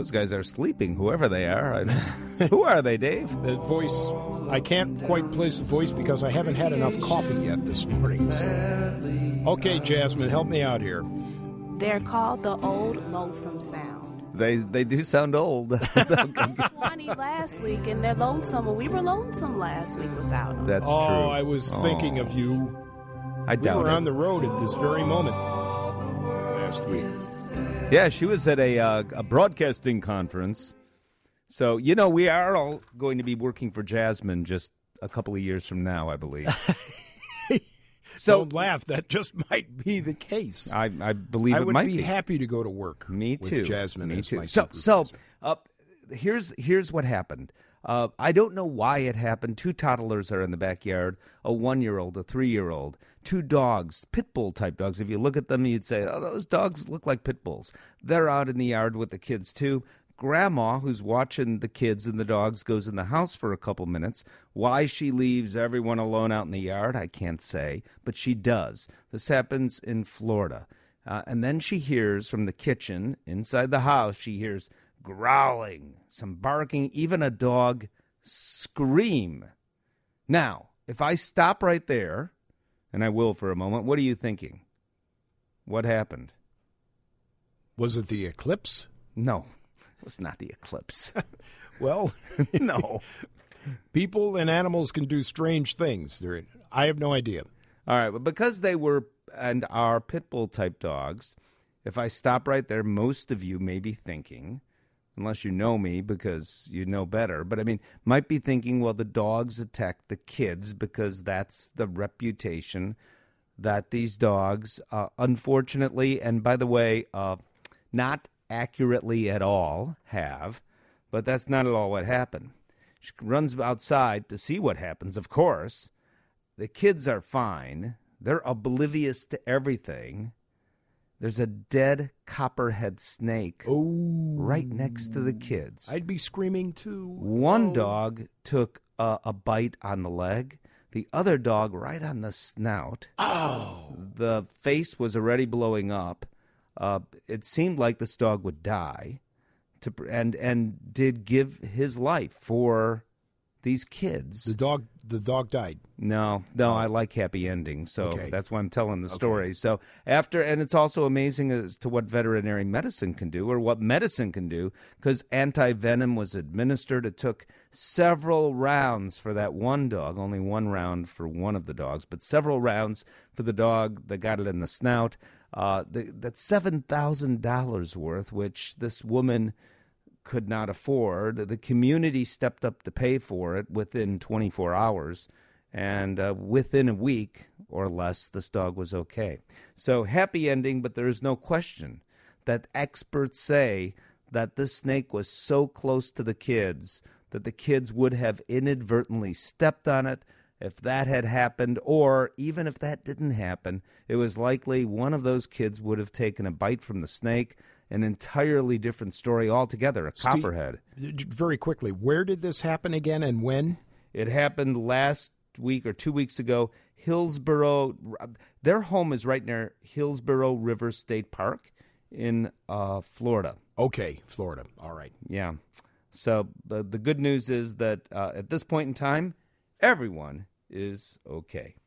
those guys are sleeping, whoever they are. Who are they, Dave? The voice, I can't quite place the voice because I haven't had enough coffee yet this morning. So. Okay, Jasmine, help me out here. They're called the Old Lonesome Sound. They do sound old. We had 20 last week, and they're lonesome, and we were lonesome last week without them. That's true. I was thinking of you. I doubt we were it. on the road at this very moment last week. Yeah, she was at a broadcasting conference. So, we are all going to be working for Jasmine just a couple of years from now, I believe. So don't laugh. That just might be the case. I believe I it would might be happy to go to work. Me too. With Jasmine Me as too. my So here's what happened. I don't know why it happened. 2 toddlers are in the backyard, a 1-year-old, a 3-year-old, 2 dogs, pit bull type dogs. If you look at them, you'd say, oh, those dogs look like pit bulls. They're out in the yard with the kids too. Grandma, who's watching the kids and the dogs, goes in the house for a couple minutes. Why she leaves everyone alone out in the yard, I can't say, but she does. This happens in Florida. And then she hears from the kitchen, inside the house, she hears growling, some barking, even a dog scream. Now, if I stop right there, and I will for a moment, what are you thinking? What happened? Was it the eclipse? No. It's not the eclipse. Well, no. People and animals can do strange things. I have no idea. All right, but because they were and are pit bull type dogs, if I stop right there, most of you may be thinking, unless you know me because you know better, but might be thinking, well, the dogs attack the kids because that's the reputation that these dogs, unfortunately, and by the way, not accurately at all have, but that's not at all what happened. She runs outside to see what happens, of course. The kids are fine. They're oblivious to everything. There's a dead copperhead snake right next to the kids. I'd be screaming too. One dog took a bite on the leg. The other dog right on the snout. Oh! The face was already blowing up. It seemed like this dog would die, and did give his life for these kids. The dog died. No, I like happy endings, so that's why I'm telling the story. Okay. So and it's also amazing as to what veterinary medicine can do, or what medicine can do, because anti-venom was administered. It took several rounds for that one dog, only one round for one of the dogs, but several rounds for the dog that got it in the snout. That's $7,000 worth, which this woman could not afford. The community stepped up to pay for it within 24 hours, and within a week or less, this dog was okay. So happy ending, but there is no question that experts say that this snake was so close to the kids that the kids would have inadvertently stepped on it. If that had happened, or even if that didn't happen, it was likely one of those kids would have taken a bite from the snake. An entirely different story altogether, copperhead. Very quickly, where did this happen again and when? It happened last week or 2 weeks ago. Hillsborough, their home is right near Hillsborough River State Park in Florida. Okay, Florida. All right. Yeah. So the good news is that at this point in time, everyone is okay.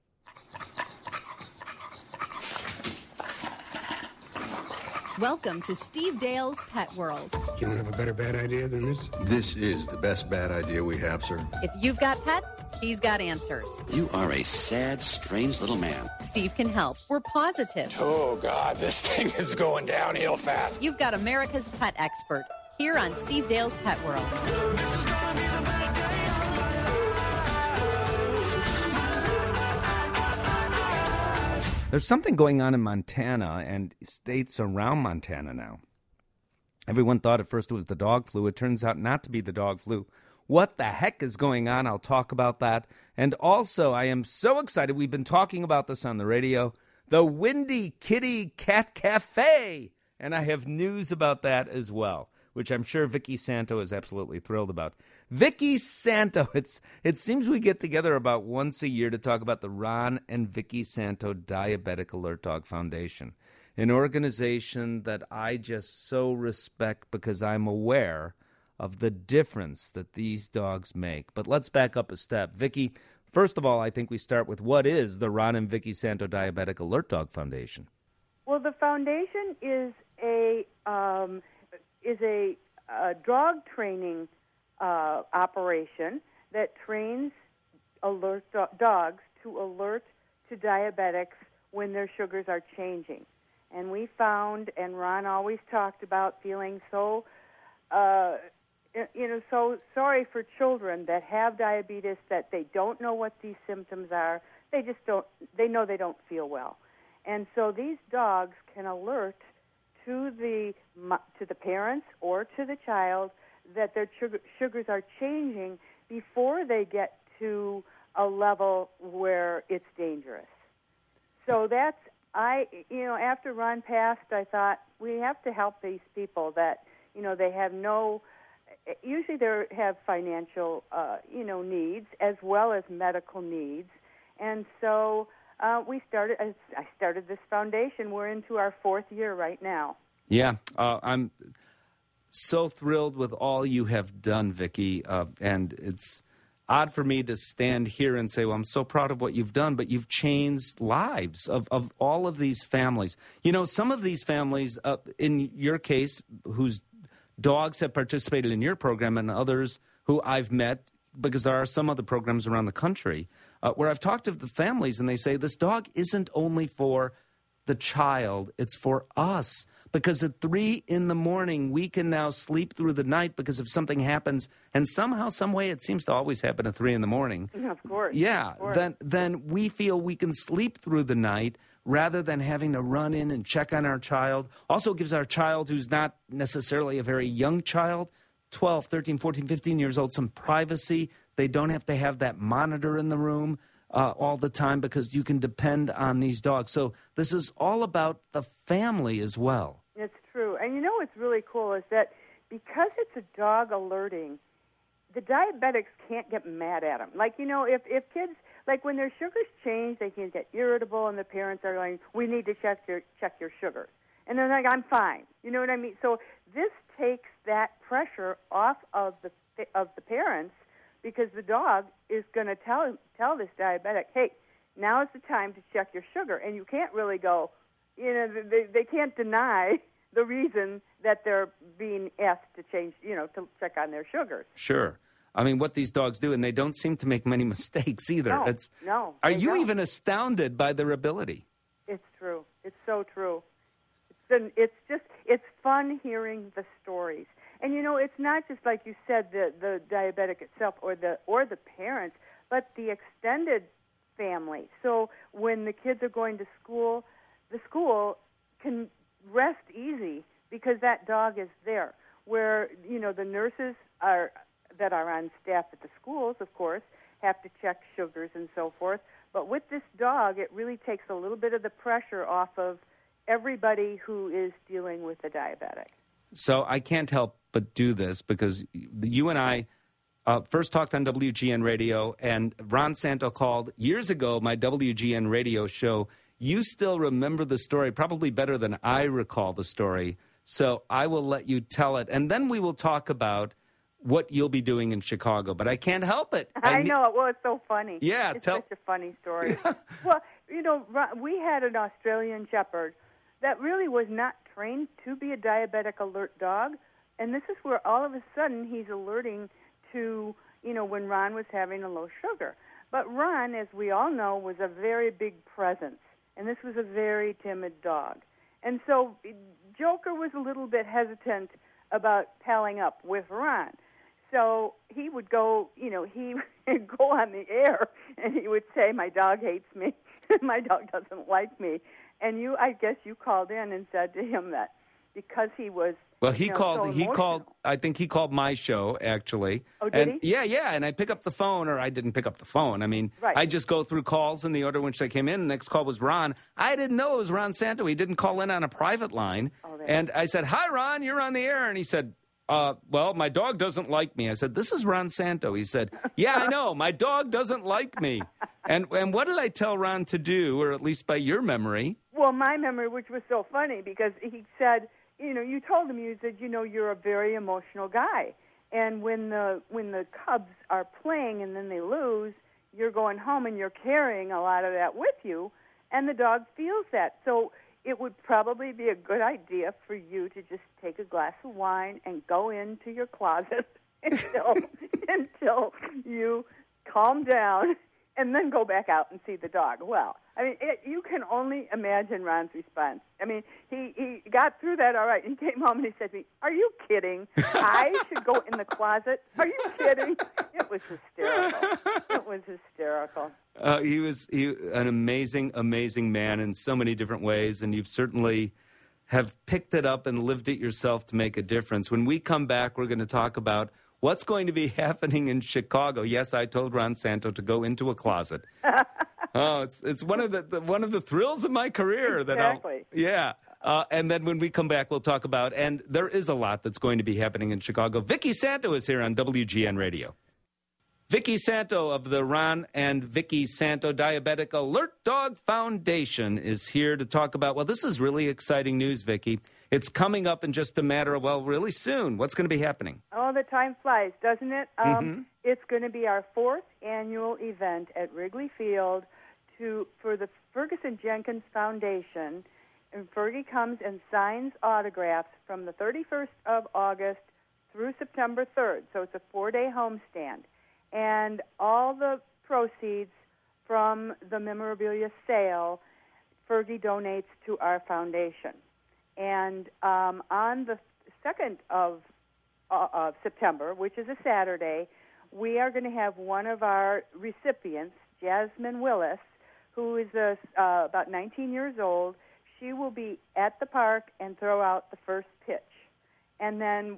Welcome to Steve Dale's Pet World. You don't have a better bad idea than this? This is the best bad idea we have, sir. If you've got pets, he's got answers. You are a sad, strange little man. Steve can help. We're positive. Oh, God, this thing is going downhill fast. You've got America's pet expert here on Steve Dale's Pet World. There's something going on in Montana and states around Montana now. Everyone thought at first it was the dog flu. It turns out not to be the dog flu. What the heck is going on? I'll talk about that. And also, I am so excited. We've been talking about this on the radio. The Windy Kitty Cat Cafe. And I have news about that as well. which I'm sure Vicky Santo is absolutely thrilled about. Vicky Santo, it seems we get together about once a year to talk about the Ron and Vicky Santo Diabetic Alert Dog Foundation, an organization that I just so respect because I'm aware of the difference that these dogs make. But let's back up a step. Vicky, first of all, I think we start with what is the Ron and Vicky Santo Diabetic Alert Dog Foundation? Well, the foundation is a dog training operation that trains dogs to alert to diabetics when their sugars are changing. And we found, and Ron always talked about feeling so, so sorry for children that have diabetes, that they don't know what these symptoms are. They just don't. They know they don't feel well, and so these dogs can alert to the parents or to the child that their sugars are changing before they get to a level where it's dangerous. So that's, after Ron passed, I thought we have to help these people that, they have usually they have financial, needs as well as medical needs. And so I started this foundation. We're into our 4th year right now. Yeah, I'm so thrilled with all you have done, Vicky, and it's odd for me to stand here and say, well, I'm so proud of what you've done, but you've changed lives of all of these families. Some of these families, in your case, whose dogs have participated in your program, and others who I've met, because there are some other programs around the country, where I've talked to the families, and they say, this dog isn't only for the child, it's for us. Because at 3 a.m, we can now sleep through the night because if something happens, and somehow, some way, it seems to always happen at 3 a.m. Of course. Yeah, of course. Then we feel we can sleep through the night rather than having to run in and check on our child. Also gives our child, who's not necessarily a very young child, 12, 13, 14, 15 years old, some privacy. They don't have to have that monitor in the room all the time because you can depend on these dogs. So this is all about the family as well. It's true. And what's really cool is that because it's a dog alerting, the diabetics can't get mad at them. Like, if kids, like when their sugars change, they can get irritable and the parents are going, we need to check your sugars. And they're like, I'm fine. You know what I mean? So this takes that pressure off of the parents, because the dog is going to tell this diabetic, hey, now is the time to check your sugar. And you can't really go, they can't deny the reason that they're being asked to change, to check on their sugars. Sure. I mean, what these dogs do, and they don't seem to make many mistakes either. No. Are you even astounded by their ability? It's true. It's so true. It's fun hearing the stories. And, it's not just, like you said, the diabetic itself or the parents, but the extended family. So when the kids are going to school, the school can rest easy because that dog is there. Where, the nurses that are on staff at the schools, of course, have to check sugars and so forth. But with this dog, it really takes a little bit of the pressure off of everybody who is dealing with the diabetic. So I can't help but do this because you and I first talked on WGN Radio, and Ron Santo called years ago my WGN Radio show. You still remember the story probably better than I recall the story, so I will let you tell it, and then we will talk about what you'll be doing in Chicago. But I can't help it. I know. Well, it's so funny. Yeah. It's such a funny story. Well, we had an Australian Shepherd that really was not trained to be a diabetic alert dog, and this is where all of a sudden he's alerting to, when Ron was having a low sugar. But Ron, as we all know, was a very big presence, and this was a very timid dog. And so Joker was a little bit hesitant about palling up with Ron. So he would go, he would go on the air, and he would say, my dog hates me, my dog doesn't like me. And I guess you called in and said to him that because he was, well, he called, I think he called my show, actually. Oh, did he? Yeah, and I pick up the phone, or I didn't pick up the phone. I mean, right. I just go through calls in the order in which they came in. The next call was Ron. I didn't know it was Ron Santo. He didn't call in on a private line. Oh, and I said, hi, Ron, you're on the air. And he said, well, my dog doesn't like me. I said, this is Ron Santo. He said, yeah, I know. My dog doesn't like me. And what did I tell Ron to do, or at least by your memory? Well, my memory, which was so funny, because he said, you told him, you said, you're a very emotional guy. And when the Cubs are playing and then they lose, you're going home and you're carrying a lot of that with you, and the dog feels that. So it would probably be a good idea for you to just take a glass of wine and go into your closet until you calm down, and then go back out and see the dog. Well, I mean, you can only imagine Ron's response. I mean, he got through that all right. He came home and he said to me, "Are you kidding? I should go in the closet? Are you kidding?" It was hysterical. He was an amazing, amazing man in so many different ways, and you've certainly have picked it up and lived it yourself to make a difference. When we come back, we're going to talk about what's going to be happening in Chicago. Yes, I told Ron Santo to go into a closet. Oh, it's one of the thrills of my career. Exactly. And then when we come back, we'll talk about, and there is a lot that's going to be happening in Chicago. Vicki Santo is here on WGN Radio. Vicki Santo of the Ron and Vicki Santo Diabetic Alert Dog Foundation is here to talk about, well, this is really exciting news, Vicki. It's coming up in just a matter of, really soon. What's going to be happening? Oh, the time flies, doesn't it? It's going to be our 4th annual event at Wrigley Field for the Ferguson Jenkins Foundation. And Fergie comes and signs autographs from the 31st of August through September 3rd. So it's a 4-day homestand. And all the proceeds from the memorabilia sale, Fergie donates to our foundation. And on the 2nd of September, which is a Saturday, we are going to have one of our recipients, Jasmine Willis, who is about 19 years old. She will be at the park and throw out the first pitch. And then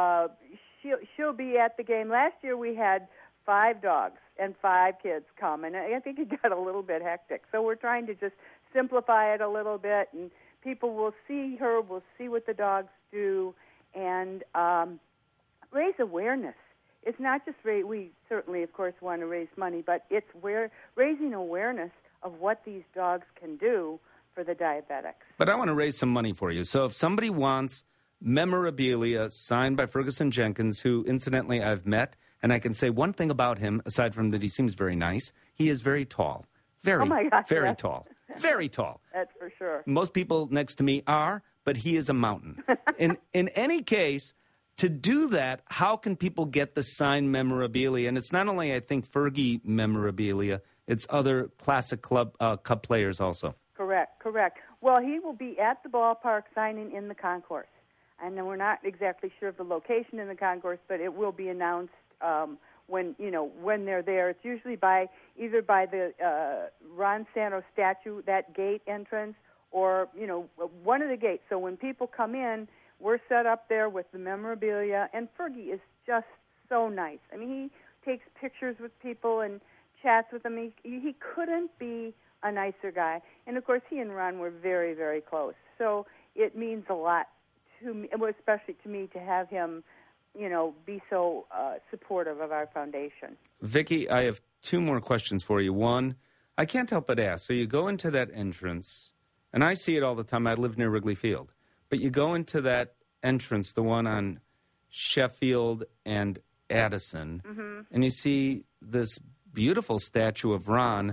she'll be at the game. Last year we had 5 dogs and 5 kids come, and I think it got a little bit hectic. So we're trying to just simplify it a little bit, and people will see her, will see what the dogs do, and raise awareness. It's not just we certainly, of course, want to raise money, but it's raising awareness of what these dogs can do for the diabetics. But I want to raise some money for you. So if somebody wants memorabilia signed by Ferguson Jenkins, who, incidentally, I've met, and I can say one thing about him, aside from that he seems very nice, he is very tall. Very, oh my gosh, very tall. Very tall. That's for sure. Most people next to me are, but he is a mountain. In any case, to do that, how can people get the signed memorabilia? And it's not only, I think, Fergie memorabilia, it's other classic Cub players also. Correct. Well, he will be at the ballpark signing in the concourse. And we're not exactly sure of the location in the concourse, but it will be announced when they're there. It's usually either by the Ron Santo statue, that gate entrance, or one of the gates. So when people come in, we're set up there with the memorabilia, and Fergie is just so nice. I mean, he takes pictures with people and chats with them. He couldn't be a nicer guy. And of course, he and Ron were very, very close. So it means a lot to me, especially to me, to have him be so supportive of our foundation. Vicki, I have 2 more questions for you. One, I can't help but ask. So you go into that entrance, and I see it all the time. I live near Wrigley Field. But you go into that entrance, the one on Sheffield and Addison, and you see this beautiful statue of Ron.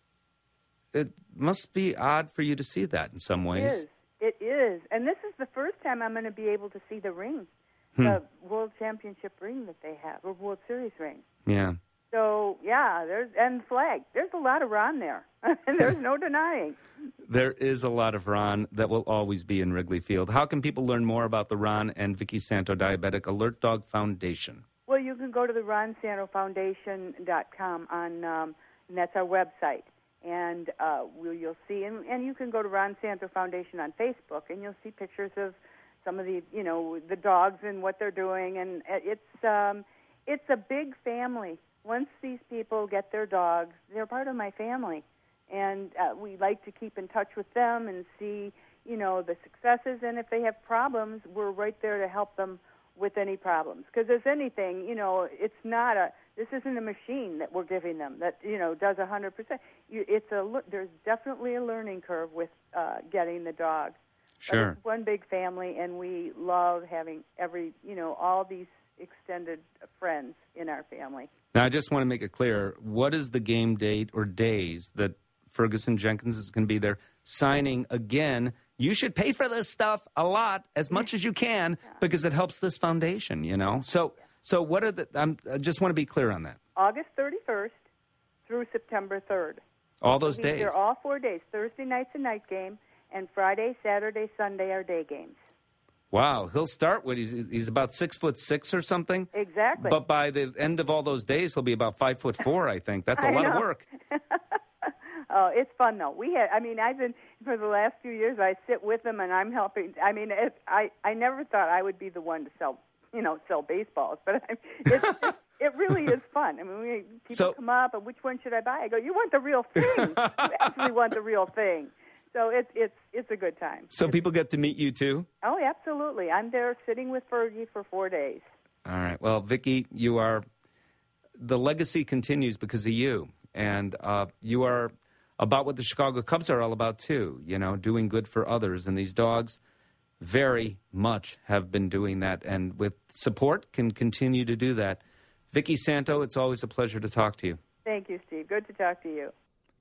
It must be odd for you to see that in some ways. It is. And this is the first time I'm going to be able to see the ring. The World Championship ring that they have, or World Series ring. Yeah. So, and flag. There's a lot of Ron there. There's no denying. There is a lot of Ron that will always be in Wrigley Field. How can people learn more about the Ron and Vicki Santo Diabetic Alert Dog Foundation? Well, you can go to the RonSantoFoundation.com, and that's our website. And you'll see, and you can go to Ron Santo Foundation on Facebook, and you'll see pictures of some of the, the dogs and what they're doing, and it's a big family. Once these people get their dogs, they're part of my family, and we like to keep in touch with them and see, the successes, and if they have problems, we're right there to help them with any problems. Because as anything, it's not this isn't a machine that we're giving them that, does 100%. There's definitely a learning curve with getting the dog. Sure. But it's one big family, and we love having all these extended friends in our family. Now, I just want to make it clear, what is the game date or days that Ferguson Jenkins is going to be there signing again? You should pay for this stuff a lot, as much as you can, because it helps this foundation, So what are I just want to be clear on that. August 31st through September 3rd. All those days? They're all 4 days. Thursday night's a night game, and Friday, Saturday, Sunday are day games. Wow, he'll start with he's about 6'6" or something. Exactly. But by the end of all those days, he'll be about 5'4", I think. That's a lot of work. Oh, it's fun though. I've been for the last few years. I sit with them and I'm helping. I never thought I would be the one to sell baseballs, but it really is fun. People come up and which one should I buy? I go, you want the real thing. You actually want the real thing. So it's a good time. So people get to meet you too? Oh, absolutely. I'm there sitting with Fergie for 4 days. All right. Well, Vicki, the legacy continues because of you. And you are about what the Chicago Cubs are all about too, doing good for others. And these dogs very much have been doing that. And with support can continue to do that. Vicki Santo, it's always a pleasure to talk to you. Thank you, Steve. Good to talk to you.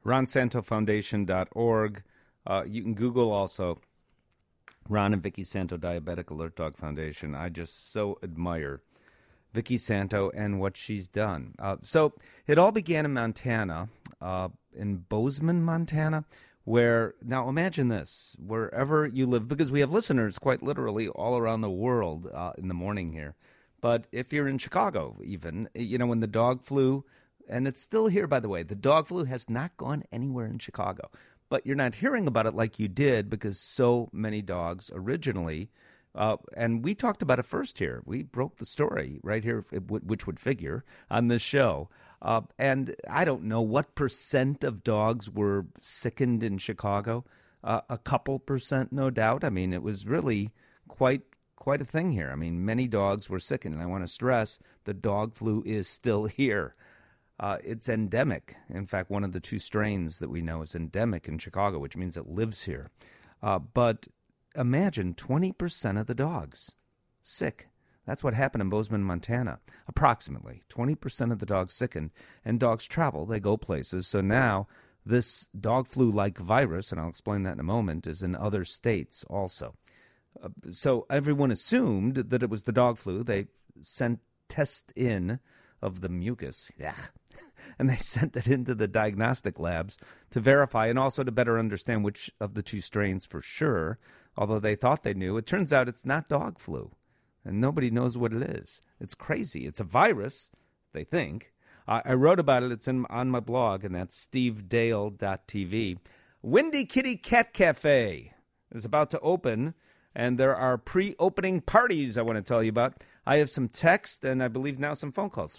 RonSantoFoundation.org. You can Google also Ron and Vicki Santo Diabetic Alert Dog Foundation. I just so admire Vicki Santo and what she's done. So it all began in Montana, in Bozeman, Montana, where, now imagine this, wherever you live, because we have listeners quite literally all around the world in the morning here. But if you're in Chicago even, when the dog flu, and it's still here, by the way, the dog flu has not gone anywhere in Chicago. But you're not hearing about it like you did because so many dogs originally, and we talked about it first here. We broke the story right here, which would figure on this show. And I don't know what percent of dogs were sickened in Chicago. A couple percent, no doubt. It was really quite a thing here. Many dogs were sickened. And I want to stress the dog flu is still here. It's endemic. In fact, one of the 2 strains that we know is endemic in Chicago, which means it lives here. But imagine 20% of the dogs sick. That's what happened in Bozeman, Montana. Approximately 20% of the dogs sickened. And dogs travel. They go places. So now this dog flu-like virus, and I'll explain that in a moment, is in other states also. So everyone assumed that it was the dog flu. They sent tests in of the mucus. And they sent it into the diagnostic labs to verify and also to better understand which of the 2 strains for sure, although they thought they knew. It turns out it's not dog flu, and nobody knows what it is. It's crazy. It's a virus, they think. I wrote about it. It's on my blog, and that's stevedale.tv. Windy Kitty Cat Cafe is about to open, and there are pre-opening parties I want to tell you about. I have some text, and I believe now some phone calls,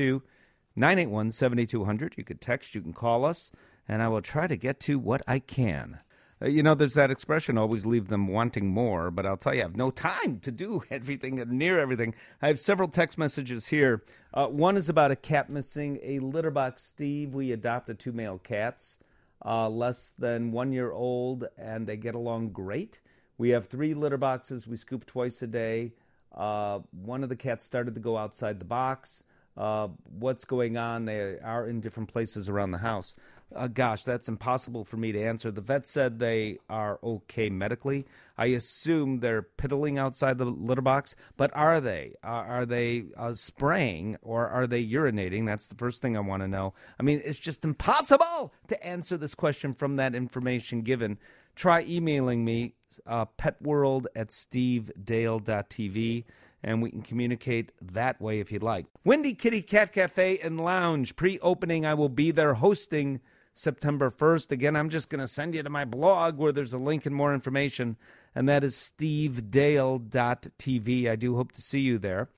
312-981-7200. You could text, you can call us, and I will try to get to what I can. There's that expression, always leave them wanting more, but I'll tell you, I have no time to do everything, near everything. I have several text messages here. One is about a cat missing a litter box. Steve, we adopted 2 male cats, less than 1 year old, and they get along great. We have 3 litter boxes. We scoop twice a day. One of the cats started to go outside the box. What's going on? They are in different places around the house. Gosh, that's impossible for me to answer. The vet said they are okay medically. I assume they're piddling outside the litter box, but are they? Are they spraying or are they urinating? That's the first thing I want to know. It's just impossible to answer this question from that information given. Try emailing me, petworld@stevedale.tv. And we can communicate that way if you'd like. Windy Kitty Cat Cafe and Lounge, pre-opening. I will be there hosting September 1st. Again, I'm just going to send you to my blog where there's a link and more information, and that is stevedale.tv. I do hope to see you there.